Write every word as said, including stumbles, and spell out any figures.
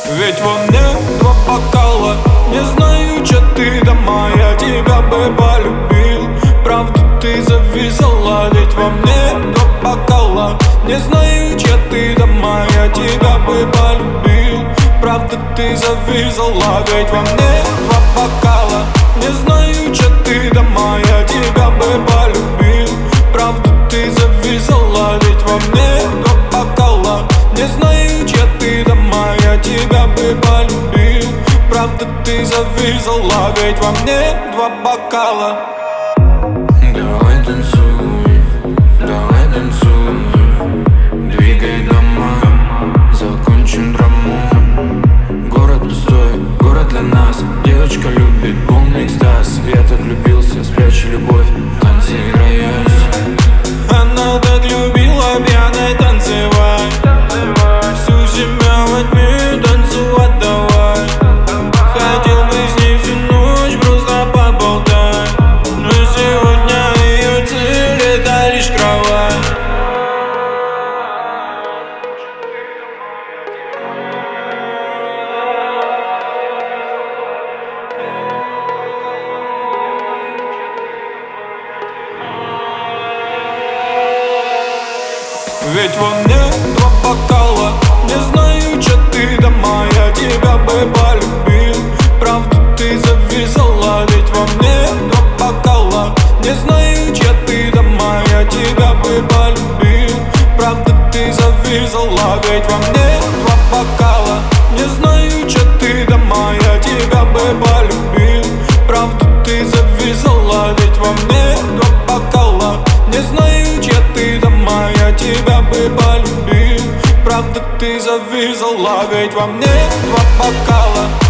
Ведь во мне два бокала. Не знаю, че ты дома, я тебя бы полюбил. Правда, ты зависала. Ведь во мне два бокала. Не знаю, че ты дома, я тебя бы полюбил. Правда, ты зависала. Ведь во мне два бокала. Не знаю, че ты дома, я тебя бы полюбил. Правда, ты зависала. Ведь во мне два бокала. Не знаю, че ты дома, я тебя бы полюбил. Правда, ты зависала. Ведь во мне два бокала. Давай танцуй, давай танцуй. Двигай дома, закончим драму. Город пустой, город для нас. Девочка любит полный экстаз. Я так влюбился, спрячу любовь, танцы играюсь. Она так любила пьяной танцевать. Всю себя во тьме танцевать давай. Хотел бы с ней всю ночь просто поболтать. Но сегодня ее цель — это лишь кровать. Ведь во мне два бокала. Не знаю, че ты дома, я тебя бы полюбил. Правда, ты зависала. Ведь во мне два бокала. Не знаю, че ты дома, я тебя бы полюбил. Правда, ты зависала. Ведь во мне два бокала. Не знаю, че ты дома, я тебя бы полюбил. Правда, ты зависала. Ведь во мне два бокала. Не знаю, че ты дома, я тебя бы полюбил. Правда, ты зависала. Ведь во мне два бокала.